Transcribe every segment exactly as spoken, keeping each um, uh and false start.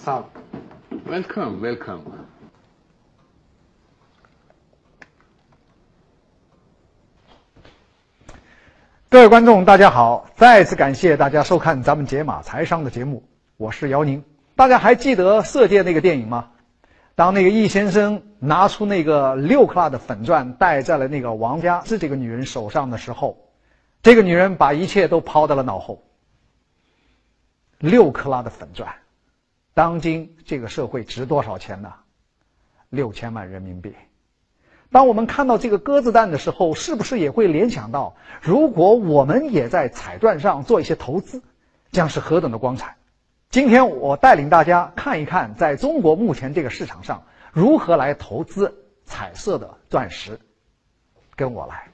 What's up? Welcome, welcome. 各位观众，大家好！再次感谢大家收看咱们解码财商的节目，我是姚宁。大家还记得《色戒》那个电影吗？当那个易先生拿出那个六克拉的粉钻戴在了那个王家之这个女人手上的时候，这个女人把一切都抛到了脑后。六克拉的粉钻，当今这个社会值多少钱呢？六千万人民币。当我们看到这个鸽子蛋的时候，是不是也会联想到，如果我们也在彩钻上做一些投资，将是何等的光彩？今天我带领大家看一看，在中国目前这个市场上如何来投资彩色的钻石。跟我来。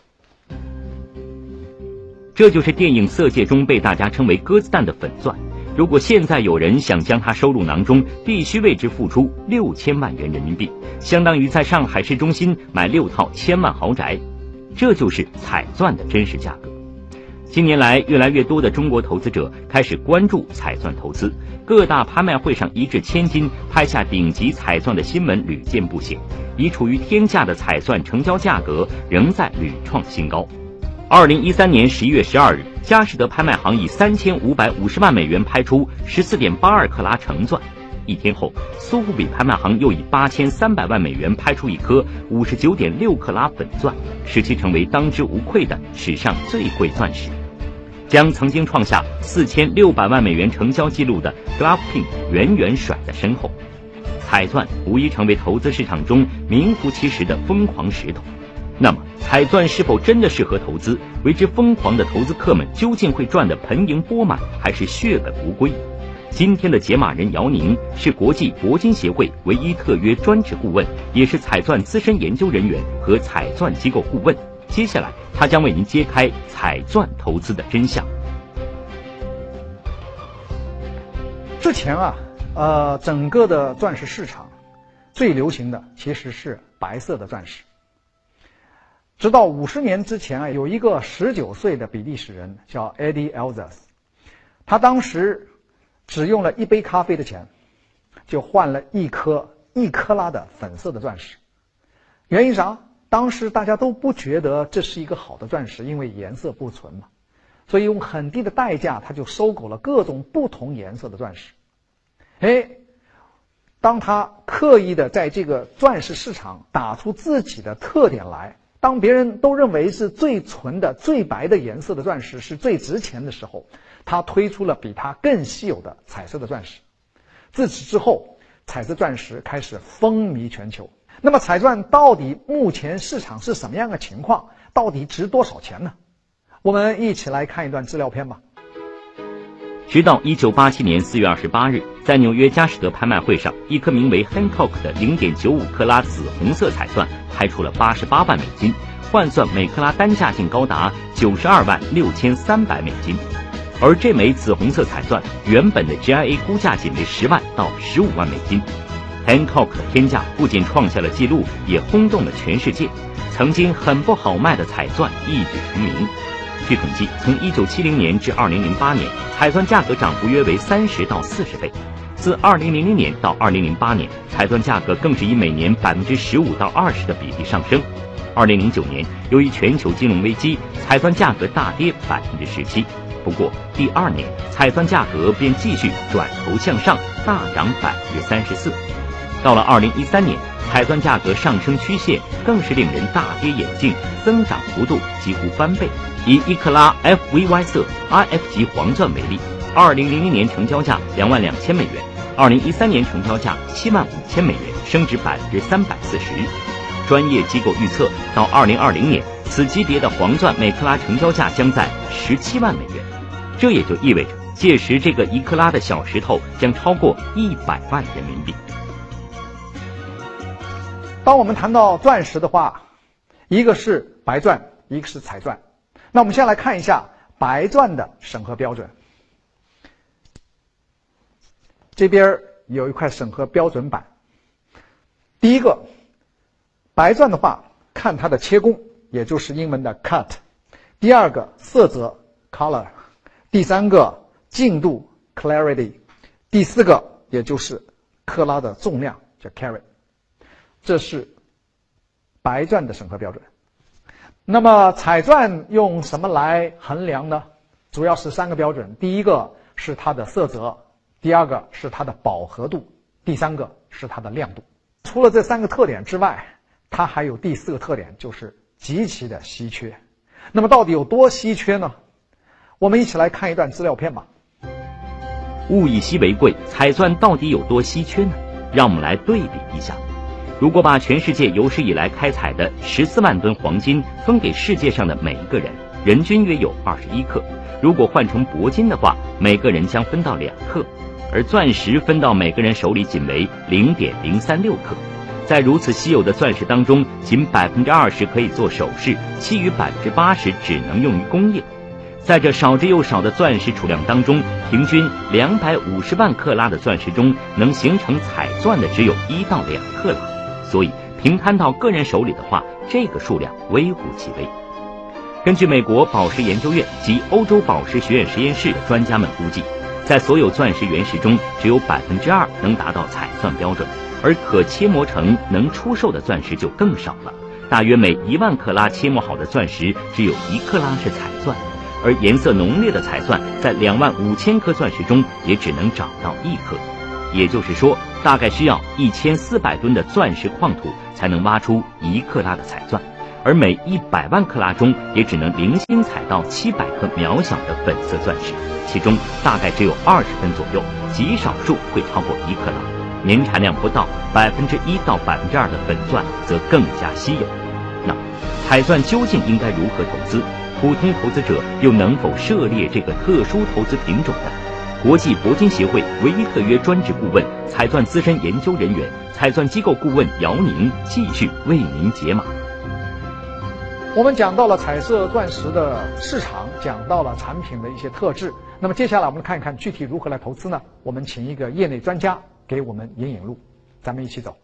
这就是电影《色戒》中被大家称为鸽子蛋的粉钻。如果现在有人想将它收入囊中，必须为之付出六千万元人民币，相当于在上海市中心买六套千万豪宅。这就是彩钻的真实价格。近年来，越来越多的中国投资者开始关注彩钻投资，各大拍卖会上一掷千金拍下顶级彩钻的新闻屡见不鲜，已处于天价的彩钻成交价格仍在屡创新高。二零一三年十一月十二日，佳士得拍卖行以三千五百五十万美元拍出十四点八二克拉成钻。一天后，苏富比拍卖行又以八千三百万美元拍出一颗五十九点六克拉粉钻，使其成为当之无愧的史上最贵钻石，将曾经创下四千六百万美元成交纪录的 Glovepin 远远甩在身后。彩钻无疑成为投资市场中名副其实的疯狂石头。那么，彩钻是否真的适合投资？为之疯狂的投资客们究竟会赚得盆盈钵满，还是血本无归？今天的解码人姚宁是国际铂金协会唯一特约专职顾问，也是彩钻资深研究人员和彩钻机构顾问。接下来，他将为您揭开彩钻投资的真相。 之前啊，呃，整个的钻石市场最流行的其实是白色的钻石。直到五十年之前啊，有一个十九岁的比利时人叫 Eddie Elzas， 他当时只用了一杯咖啡的钱，就换了一颗一克拉的粉色的钻石。原因啥？当时大家都不觉得这是一个好的钻石，因为颜色不纯嘛，所以用很低的代价，他就收购了各种不同颜色的钻石。哎，当他刻意的在这个钻石市场打出自己的特点来，当别人都认为是最纯的、最白的颜色的钻石是最值钱的时候，他推出了比它更稀有的彩色的钻石。自此之后，彩色钻石开始风靡全球。那么彩钻到底目前市场是什么样的情况？到底值多少钱呢？我们一起来看一段资料片吧。 直到一九八七年四月二十八日，在纽约佳士得拍卖会上，一颗名为 Hancock 的 零点九五克拉紫红色彩钻拍出了八十八万美金，换算每克拉单价竟高达九十二万六千三百美金。而这枚紫红色彩钻原本的 G I A 估价仅为十万到十五万美金。Hancock 的天价不仅创下了纪录，也轰动了全世界。曾经很不好卖的彩钻一举成名。据统计，从一九七零年至二零零八年，彩钻价格涨幅约为三十到四十倍。自二零零零年到二零零八年，彩钻价格更是以每年百分之十五到二十的比例上升。二零零九年，由于全球金融危机，彩钻价格大跌百分之十七。不过第二年，彩钻价格便继续转头向上，大涨百分之三十四。到了二零一三年，彩钻价格上升曲线更是令人大跌眼镜，增长幅度几乎翻倍。以一克拉 F V Y 色 I F 级黄钻为例，二零零零年成交价两万两千美元，二零一三年成交价七万五千美元，升值百分之三百四十。专业机构预测，到二零二零年，此级别的黄钻每克拉成交价将在十七万美元。这也就意味着，届时这个一克拉的小石头将超过一百万人民币。 当我们谈到钻石的话，一个是白钻，一个是彩钻。那我们先来看一下白钻的审核标准。这边有一块审核标准板。第一个，白钻的话，看它的切工，也就是英文的 cut。第二个，色泽 color。第三个，净度 clarity。第四个， 也就是克拉的重量，叫 carat。这是白钻的审核标准。那么彩钻用什么来衡量呢？主要是三个标准，第一个是它的色泽，第二个是它的饱和度，第三个是它的亮度。除了这三个特点之外，它还有第四个特点，就是极其的稀缺。那么到底有多稀缺呢？我们一起来看一段资料片吧。 物以稀为贵，彩钻到底有多稀缺呢？让我们来对比一下。如果把全世界有史以来开采的十四万吨黄金分给世界上的每一个人，人均约有二十一克。如果换成铂金的话，每个人将分到两克，而钻石分到每个人手里仅为零点零三六克。在如此稀有的钻石当中，仅百分之二十可以做首饰，其余百分之八十只能用于工业。在这少之又少的钻石储量当中，平均两百五十万克拉的钻石中，能形成彩钻的只有一到两克拉。所以平摊到个人手里的话，这个数量微乎其微。根据美国宝石研究院及欧洲宝石学院实验室的专家们估计，在所有钻石原石中，只有百分之二能达到彩钻标准，而可切磨成能出售的钻石就更少了。大约每一万克拉切磨好的钻石，只有一克拉是彩钻，而颜色浓烈的彩钻，在两万五千颗钻石中也只能找到一颗。也就是说，大概需要一千四百吨的钻石矿土才能挖出一克拉的彩钻，而每一百万克拉中也只能零星采到七百颗渺小的粉色钻石，其中大概只有二十分左右，极少数会超过一克拉。年产量不到百分之一到百分之二的粉钻则更加稀有。那彩钻究竟应该如何投资？普通投资者又能否涉猎这个特殊投资品种呢？国际铂金协会唯一特约专职顾问、彩钻资深研究人员、彩钻机构顾问姚宁继续为您解码。 我们讲到了彩色钻石的市场，讲到了产品的一些特质。那么接下来我们看一看具体如何来投资呢？我们请一个业内专家给我们引引路，咱们一起走。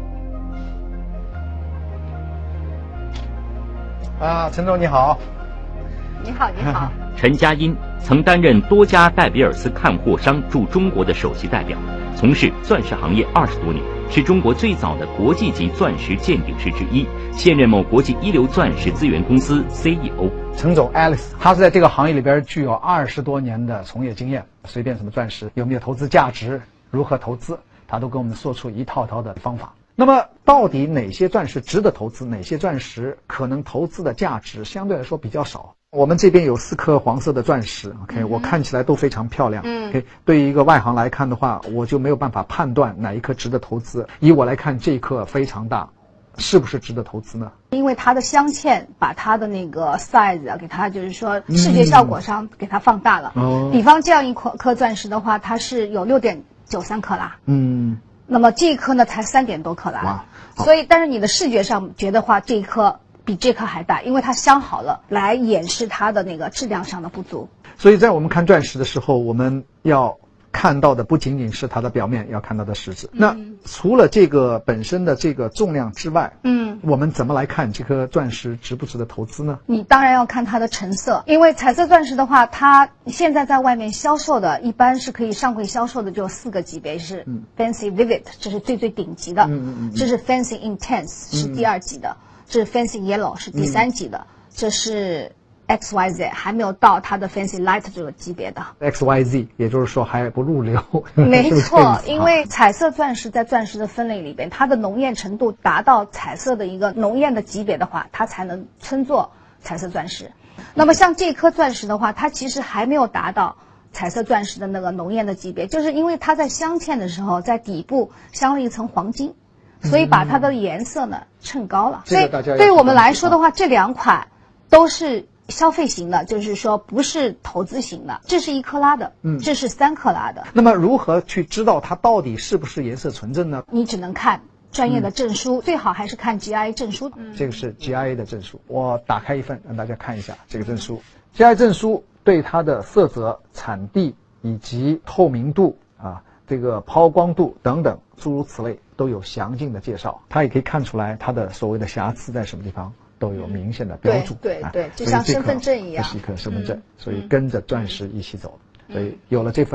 啊，陈总你好。 你好，你好。 陈佳音曾担任多家戴比尔斯看货商驻中国的首席代表，从事钻石行业二十多年，是中国最早的国际级钻石鉴定师之一，现任某国际一流钻石资源公司 C E O。 陈总 Alex， 他是在这个行业里边具有二十多年的从业经验，随便什么钻石有没有投资价值，如何投资，他都跟我们说出一套套的方法。那么到底哪些钻石值得投资，哪些钻石可能投资的价值相对来说比较少？我们这边有四颗黄色的钻石 ，OK， 我看起来都非常漂亮。嗯 ，OK， 对于一个外行来看的话，我就没有办法判断哪一颗值得投资。以我来看，这一颗非常大，是不是值得投资呢？ 因为它的镶嵌把它的那个 size 啊，给它就是说视觉效果上给它放大了。哦、嗯，比方这样一颗颗钻石的话，它是有六点九三克拉。嗯，那么这一颗呢才三点多克拉。哇，所以但是你的视觉上觉得话，这一颗比这颗还大，因为它镶好了，来掩饰它的那个质量上的不足。 所以在我们看钻石的时候，我们要看到的不仅仅是它的表面，要看到的实质。嗯、那除了这个本身的这个重量之外，嗯，我们怎么来看这颗钻石值不值得投资呢？ 你当然要看它的成色，因为彩色钻石的话，它现在在外面销售的，一般是可以上柜销售的，就四个级别是 Fancy Vivid， 这是最最顶级的，嗯嗯这是 Fancy Intense 是第二级的。嗯这是 Fancy Yellow 是第三级的，嗯、这是 X Y Z 还没有到它的 Fancy Light 这个级别的 X Y Z， 也就是说还不入流。 没错，因为彩色钻石在钻石的分类里边，它的浓艳程度达到彩色的一个浓艳的级别的话，它才能称作彩色钻石。那么像这颗钻石的话，它其实还没有达到彩色钻石的那个浓艳的级别，就是因为它在镶嵌的时候，在底部镶了一层黄金。所以把它的颜色呢衬高了，所以对于我们来说的话，这两款都是消费型的，就是说不是投资型的。这是一克拉的，嗯，这是三克拉的。 那么如何去知道它到底是不是颜色纯正呢？ 你只能看专业的证书，嗯、最好还是看 G I A 证书。 嗯、这个是 G I A 的证书，我打开一份让大家看一下这个证书。G I A 证书对它的色泽、产地以及透明度啊。这个抛光度等等诸如此类都有详尽的介绍，它也可以看出来它的所谓的瑕疵在什么地方都有明显的标注。 对对对，啊、就像身份证一样。 这是一颗身份证，嗯、所以跟着钻石一起走。嗯、所以有了这份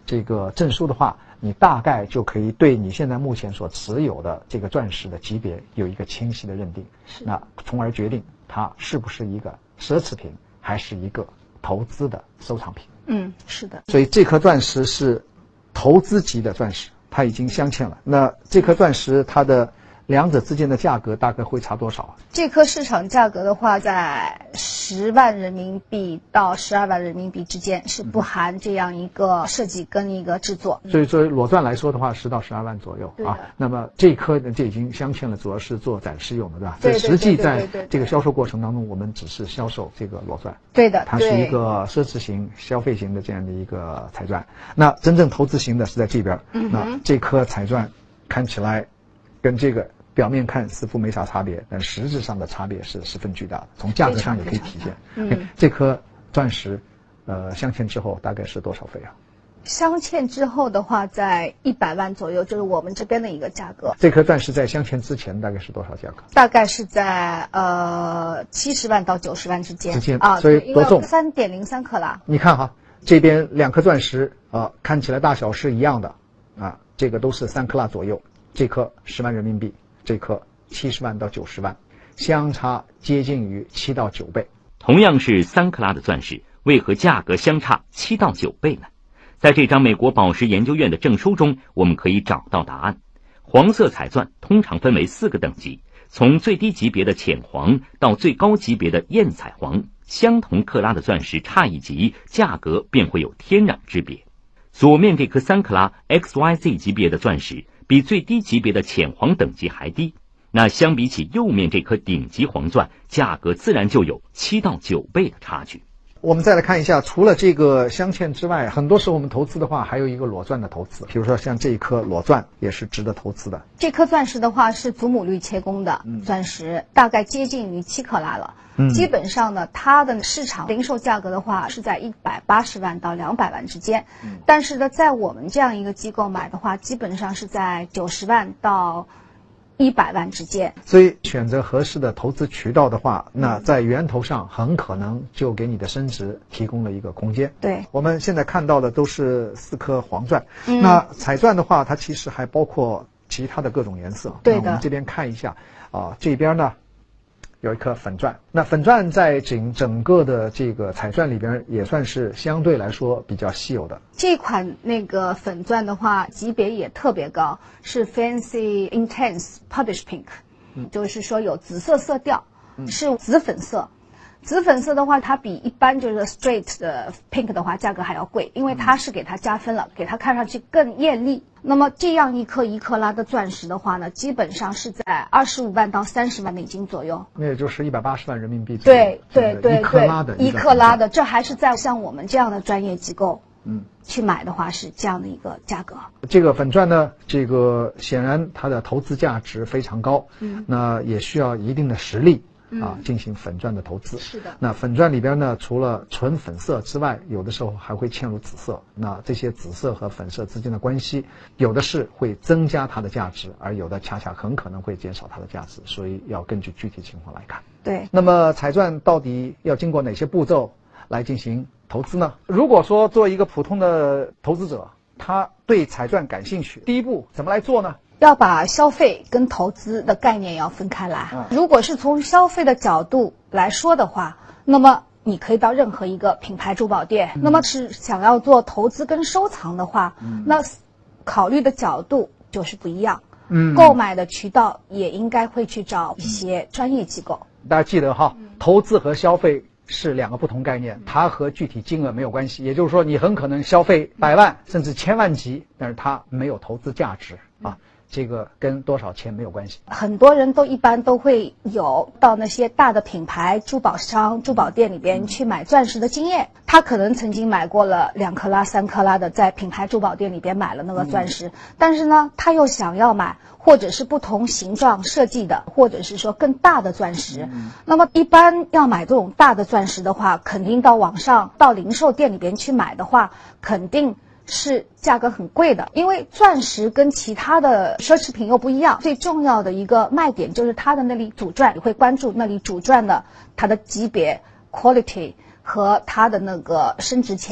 这个证书的话，你大概就可以对你现在目前所持有的这个钻石的级别有一个清晰的认定，那从而决定它是不是一个奢侈品，还是一个投资的收藏品。 嗯，是的。 所以这颗钻石是投资级的钻石，它已经镶嵌了。那这颗钻石它的两者之间的价格大概会差多少？ 这颗市场价格的话，在十万人民币到十二万人民币之间，是不含这样一个设计跟一个制作。 所以说裸钻来说的话，十到十二万左右啊。那么这一颗呢，这已经镶嵌了，主要是做展示用的，对吧？ 对对对对对对。 实际在这个销售过程当中，我们只是销售这个裸钻。 对的， 它是一个奢侈型、消费型的这样的一个彩钻。那真正投资型的是在这边。 嗯、 那这颗彩钻看起来跟这个表面看似乎没啥差别，但实质上的差别是十分巨大的，从价格上也可以体现。 嗯， 这颗钻石，呃，镶嵌之后大概是多少费啊？ 镶嵌之后的话，在一百万左右，就是我们这边的一个价格。 这颗钻石在镶嵌之前大概是多少价格？ 大概是在呃七十万到九十万之间。 之间啊， 所以多重？ 三点零三克拉。 你看哈，这边两颗钻石啊、呃，看起来大小是一样的啊，这个都是三克拉左右，这颗十万人民币。这颗七十万到九十万，相差接近于七到九倍。 同样是三克拉的钻石，为何价格相差七到九倍呢？在这张美国宝石研究院的证书中，我们可以找到答案。黄色彩钻通常分为四个等级，从最低级别的浅黄到最高级别的艳彩黄，相同克拉的钻石差一级，价格便会有天壤之别。左面这颗三克拉 X Y Z 级别的钻石比最低级别的浅黄等级还低，那相比起右面这颗顶级黄钻，价格自然就有七到九倍的差距。 我们再来看一下，除了这个镶嵌之外，很多时候我们投资的话，还有一个裸钻的投资，比如说像这一颗裸钻也是值得投资的。 这颗钻石的话是祖母绿切工的钻石，嗯、大概接近于七克拉了。嗯，基本上呢，它的市场零售价格的话是在一百八十万到两百万之间，嗯、但是呢，在我们这样一个机构买的话，基本上是在九十万到一百万之间。 所以选择合适的投资渠道的话，那在源头上很可能就给你的升值提供了一个空间。 对， 我们现在看到的都是四颗黄钻，嗯、那彩钻的话，它其实还包括其他的各种颜色。 对的。 那我们这边看一下啊，这边呢有一颗粉钻，那粉钻在整整个的这个彩钻里边也算是相对来说比较稀有的。 这款那个粉钻的话，级别也特别高，是 Fancy Intense Publish Pink，嗯、就是说有紫色色调，嗯、是紫粉色。紫粉色的话，它比一般就是 straight 的 pink 的话价格还要贵，因为它是给它加分了，给它看上去更艳丽。那么这样一颗一克拉的钻石的话呢，基本上是在二十五万到三十万美金左右， 那也就是一百八十万人民币左右。 对对对对， 一克拉的一克拉的，这还是在像我们这样的专业机构，嗯，去买的话是这样的一个价格。 这个粉钻呢，这个显然它的投资价值非常高，嗯，那也需要一定的实力。啊，进行粉钻的投资。 是的。 那粉钻里边呢，除了纯粉色之外，有的时候还会嵌入紫色。那这些紫色和粉色之间的关系，有的是会增加它的价值，而有的恰恰很可能会减少它的价值。所以要根据具体情况来看。 对。 那么彩钻到底要经过哪些步骤来进行投资呢？如果说做一个普通的投资者，他对彩钻感兴趣，第一步怎么来做呢？ 要把消费跟投资的概念要分开来。嗯、如果是从消费的角度来说的话，那么你可以到任何一个品牌珠宝店。嗯、那么是想要做投资跟收藏的话，嗯、那考虑的角度就是不一样。嗯，购买的渠道也应该会去找一些专业机构。 大家记得哈，嗯、投资和消费是两个不同概念，它和具体金额没有关系。也就是说，你很可能消费百万甚至千万级，但是它没有投资价值啊。这个跟多少钱没有关系。 很多人都一般都会有到那些大的品牌珠宝商、珠宝店里边去买钻石的经验。他可能曾经买过了两克拉、三克拉的，在品牌珠宝店里边买了那个钻石，嗯、但是呢，他又想要买或者是不同形状设计的，或者是说更大的钻石。嗯、那么一般要买这种大的钻石的话，肯定到网上、到零售店里边去买的话，肯定是价格很贵的，因为钻石跟其他的奢侈品又不一样。最重要的一个卖点就是它的那里主钻，你会关注那里主钻的它的级别 quality 和它的那个升值潜力。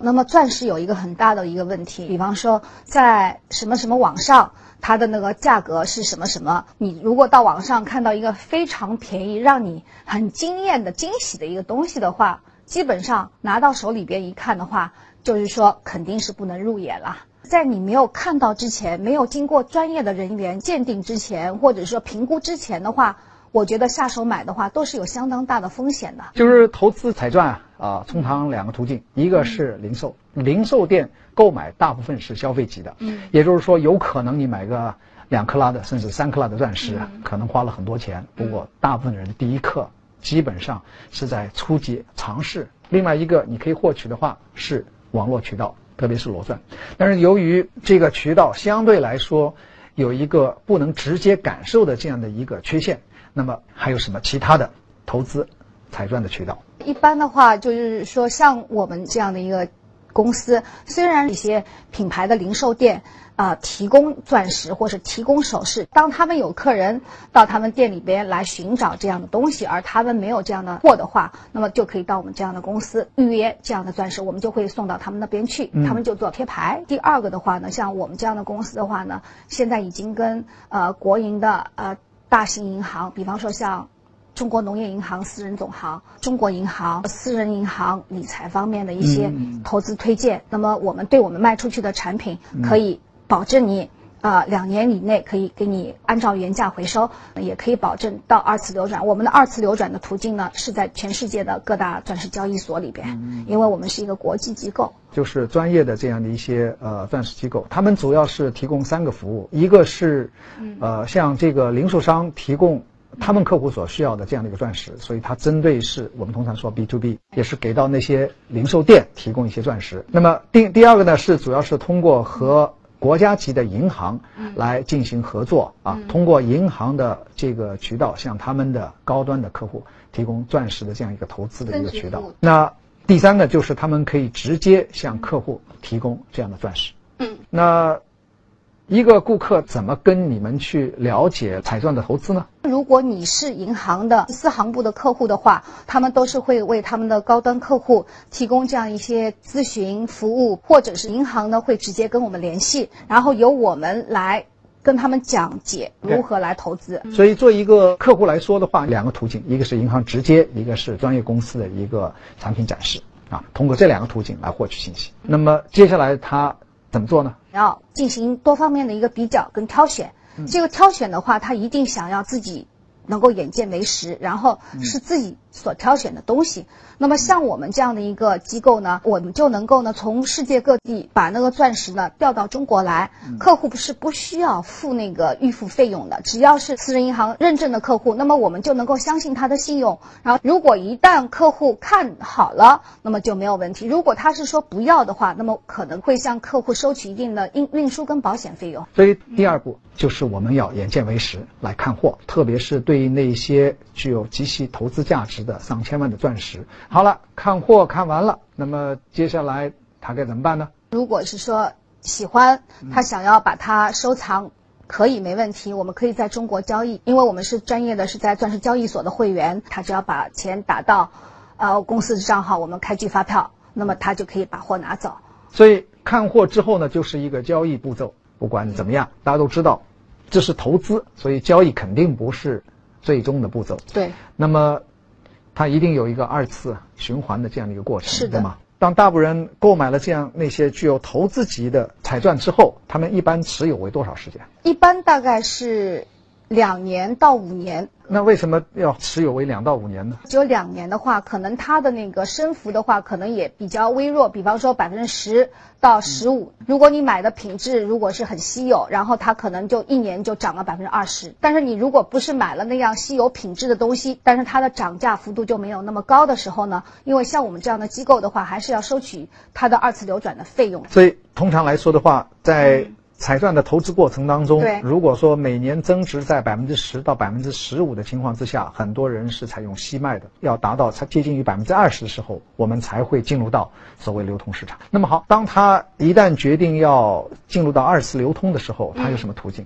那么钻石有一个很大的一个问题，比方说在什么什么网上，它的那个价格是什么什么，你如果到网上看到一个非常便宜，让你很惊艳的惊喜的一个东西的话，基本上拿到手里边一看的话，就是说肯定是不能入眼了。在你没有看到之前，没有经过专业的人员鉴定之前，或者说评估之前的话，我觉得下手买的话都是有相当大的风险的。 就是投资彩钻啊，啊，通常两个途径，一个是零售，零售店购买大部分是消费级的，嗯，也就是说有可能你买个两克拉的甚至三克拉的钻石，嗯，可能花了很多钱，不过大部分人第一克基本上是在初级尝试。另外一个你可以获取的话是网络渠道，特别是裸钻，但是由于这个渠道相对来说有一个不能直接感受的这样的一个缺陷，那么还有什么其他的投资彩钻的渠道？ 一般的话就是说像我们这样的一个公司，虽然一些品牌的零售店啊、呃、提供钻石或是提供首饰，当他们有客人到他们店里边来寻找这样的东西，而他们没有这样的货的话，那么就可以到我们这样的公司预约这样的钻石，我们就会送到他们那边去，他们就做贴牌。嗯、第二个的话呢，像我们这样的公司的话呢，现在已经跟呃国营的呃大型银行，比方说像中国农业银行私人总行、中国银行、私人银行理财方面的一些投资推荐，嗯、那么我们对我们卖出去的产品可以保证你呃两年以内可以给你按照原价回收，也可以保证到二次流转。我们的二次流转的途径呢是在全世界的各大钻石交易所里边，嗯、因为我们是一个国际机构， 就是专业的这样的一些呃钻石机构，他们主要是提供三个服务，一个是呃像这个零售商提供他们客户所需要的这样的一个钻石，所以它针对是我们通常说 B to B， 也是给到那些零售店提供一些钻石。那么第第二个呢是主要是通过和国家级的银行来进行合作啊，通过银行的这个渠道向他们的高端的客户提供钻石的这样一个投资的一个渠道。那第三个就是他们可以直接向客户提供这样的钻石。嗯，那一个顾客怎么跟你们去了解彩钻的投资呢？ 如果你是银行的私行部的客户的话，他们都是会为他们的高端客户提供这样一些咨询服务，或者是银行呢会直接跟我们联系，然后由我们来跟他们讲解如何来投资。 所以做一个客户来说的话，两个途径，一个是银行直接，一个是专业公司的一个产品展示啊，通过这两个途径来获取信息。那么接下来他怎么做呢？ 要进行多方面的一个比较跟挑选。嗯、这个挑选的话，他一定想要自己能够眼见为实，然后是自己所挑选的东西。嗯、那么像我们这样的一个机构呢，我们就能够呢从世界各地把那个钻石呢调到中国来，嗯、客户不是不需要付那个预付费用的，只要是私人银行认证的客户，那么我们就能够相信他的信用。然后如果一旦客户看好了，那么就没有问题。如果他是说不要的话，那么可能会向客户收取一定的运运输跟保险费用。 所以第二步就是我们要眼见为实来看货，特别是对于那些具有极其投资价值的上千万的钻石。好了，看货看完了，那么接下来他该怎么办呢？ 如果是说喜欢，他想要把它收藏，可以没问题，我们可以在中国交易，因为我们是专业的，是在钻石交易所的会员，他只要把钱打到呃公司的账号，我们开具发票，那么他就可以把货拿走。 所以看货之后呢，就是一个交易步骤。不管怎么样，大家都知道这是投资，所以交易肯定不是最终的步骤。 对， 那么它一定有一个二次循环的这样的一个过程， 是的， 对吗？当大部分人购买了这样那些具有投资级的彩钻之后，他们一般持有为多少时间？ 一般大概是两年到五年。 那为什么要持有为两到五年呢？ 只有两年的话，可能它的那个升幅的话，可能也比较微弱，比方说百分之十到十五。如果你买的品质如果是很稀有，然后它可能就一年就涨了百分之二十。但是你如果不是买了那样稀有品质的东西，但是它的涨价幅度就没有那么高的时候呢，因为像我们这样的机构的话，还是要收取它的二次流转的费用。 所以通常来说的话，在、嗯彩钻的投资过程当中，如果说每年增值在百分之十到百分之十五的情况之下，很多人是采用吸卖的，要达到接近于百分之二十的时候，我们才会进入到所谓流通市场。那么好，当他一旦决定要进入到二次流通的时候，他有什么途径？嗯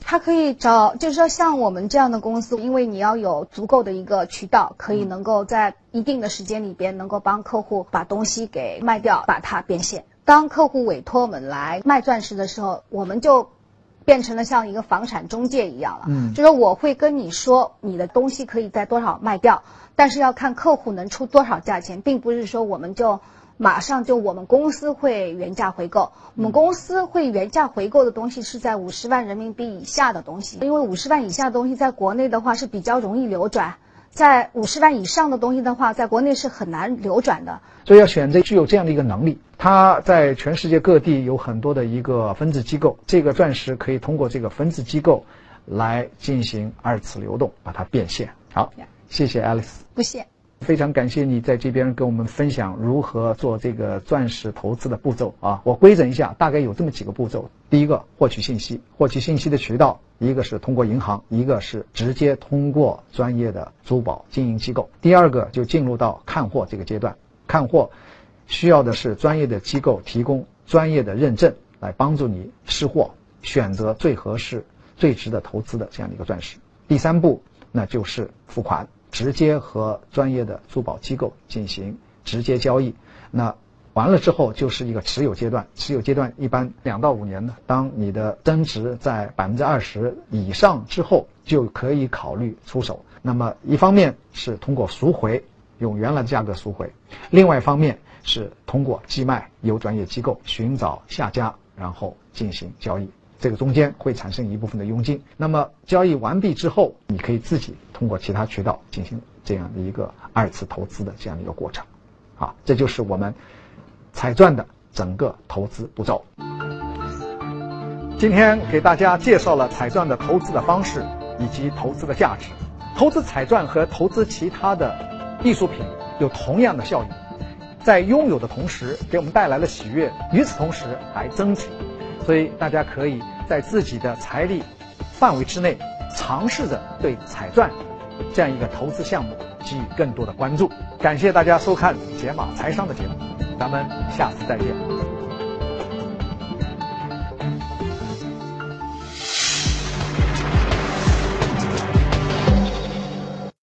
他可以找，就是说像我们这样的公司，因为你要有足够的一个渠道，可以能够在一定的时间里边，能够帮客户把东西给卖掉，把它变现。当客户委托我们来卖钻石的时候，我们就变成了像一个房产中介一样了。嗯，就是我会跟你说，你的东西可以在多少卖掉，但是要看客户能出多少价钱，并不是说我们就马上就我们公司会原价回购，我们公司会原价回购的东西是在五十万人民币以下的东西，因为五十万以下的东西在国内的话是比较容易流转，在五十万以上的东西的话，在国内是很难流转的。 所以要选择具有这样的一个能力，它在全世界各地有很多的一个分支机构，这个钻石可以通过这个分支机构来进行二次流动，把它变现。好，谢谢 Alice。 不谢。 非常感谢你在这边跟我们分享如何做这个钻石投资的步骤啊！我规整一下，大概有这么几个步骤。第一个，获取信息，获取信息的渠道，一个是通过银行，一个是直接通过专业的珠宝经营机构。第二个就进入到看货这个阶段，看货需要的是专业的机构提供专业的认证，来帮助你试货，选择最合适、最值得投资的这样的一个钻石。第三步，那就是付款。直接和专业的珠宝机构进行直接交易，那完了之后就是一个持有阶段，持有阶段一般两到五年的，当你的增值在百分之二十以上之后，就可以考虑出手。那么一方面是通过赎回，用原来的价格赎回；另外一方面是通过寄卖，由专业机构寻找下家，然后进行交易。这个中间会产生一部分的佣金，那么交易完毕之后，你可以自己通过其他渠道进行这样的一个二次投资的这样的一个过程。好，这就是我们彩钻的整个投资步骤。今天给大家介绍了彩钻的投资的方式以及投资的价值。投资彩钻和投资其他的艺术品有同样的效益，在拥有的同时给我们带来了喜悦，与此同时还增值。所以大家可以在自己的财力范围之内，尝试着对彩钻这样一个投资项目给予更多的关注。感谢大家收看解码财商的节目，咱们下次再见。